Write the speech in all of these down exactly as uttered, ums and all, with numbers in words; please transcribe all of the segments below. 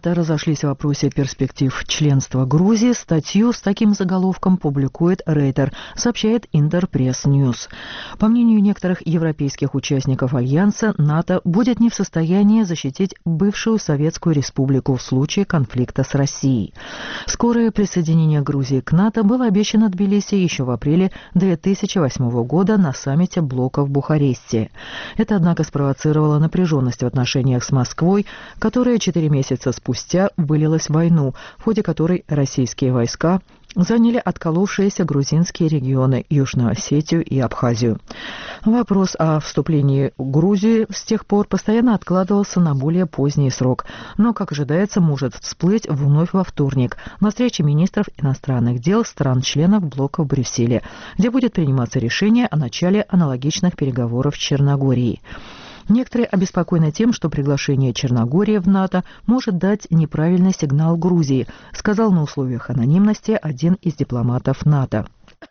НАТО разошлись в вопросе перспектив членства Грузии. Статью с таким заголовком публикует Рейтер, сообщает Интерпресс Ньюс. По мнению некоторых европейских участников Альянса, НАТО будет не в состоянии защитить бывшую Советскую Республику в случае конфликта с Россией. Скорое присоединение Грузии к НАТО было обещано Тбилиси еще в апреле две тысячи восьмого года на саммите блока в Бухаресте. Это, однако, спровоцировало напряженность в отношениях с Москвой, которая четыре месяца спустя вылилась в войну, в ходе которой российские войска заняли отколовшиеся грузинские регионы Южную Осетию и Абхазию. Вопрос о вступлении Грузии с тех пор постоянно откладывался на более поздний срок, но, как ожидается, может всплыть вновь во вторник на встрече министров иностранных дел стран-членов блока в Брюсселе, где будет приниматься решение о начале аналогичных переговоров с Черногорией. Некоторые обеспокоены тем, что приглашение Черногории в НАТО может дать неправильный сигнал Грузии, сказал на условиях анонимности один из дипломатов НАТО.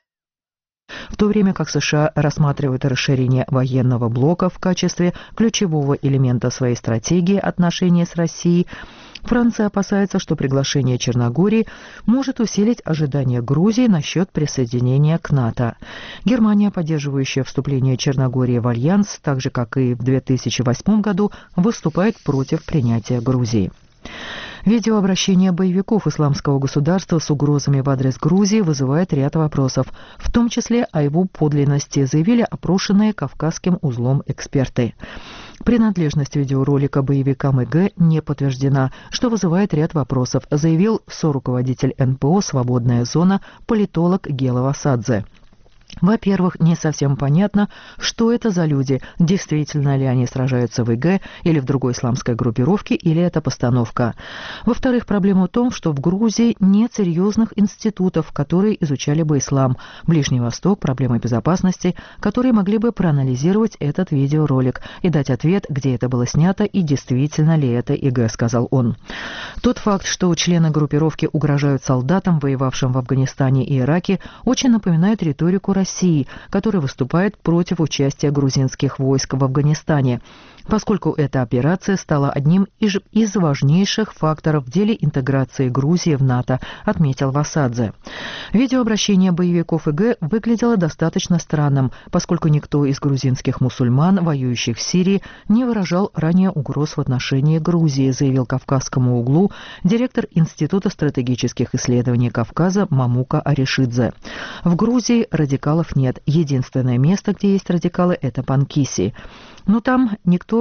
В то время как США рассматривают расширение военного блока в качестве ключевого элемента своей стратегии отношений с Россией, Франция опасается, что приглашение Черногории может усилить ожидания Грузии насчет присоединения к НАТО. Германия, поддерживающая вступление Черногории в Альянс, так же как и в две тысячи восьмом году, выступает против принятия Грузии. Видеообращение боевиков исламского государства с угрозами в адрес Грузии вызывает ряд вопросов, в том числе о его подлинности, заявили опрошенные Кавказским узлом эксперты. Принадлежность видеоролика боевикам ИГ не подтверждена, что вызывает ряд вопросов, заявил соруководитель эн пэ о «Свободная зона» политолог Гела Васадзе. Во-первых, не совсем понятно, что это за люди, действительно ли они сражаются в ИГ или в другой исламской группировке, или это постановка. Во-вторых, проблема в том, что в Грузии нет серьезных институтов, которые изучали бы ислам, Ближний Восток, проблемы безопасности, которые могли бы проанализировать этот видеоролик и дать ответ, где это было снято и действительно ли это ИГ, сказал он. Тот факт, что члены группировки угрожают солдатам, воевавшим в Афганистане и Ираке, очень напоминает риторику России. России, который выступает против участия грузинских войск в Афганистане, поскольку эта операция стала одним из, из важнейших факторов в деле интеграции Грузии в НАТО, отметил Васадзе. Видеообращение боевиков ИГ выглядело достаточно странным, поскольку никто из грузинских мусульман, воюющих в Сирии, не выражал ранее угроз в отношении Грузии, заявил Кавказскому углу директор Института стратегических исследований Кавказа Мамука Аришидзе. В Грузии радикалов нет. Единственное место, где есть радикалы, это Панкиси. Но там никто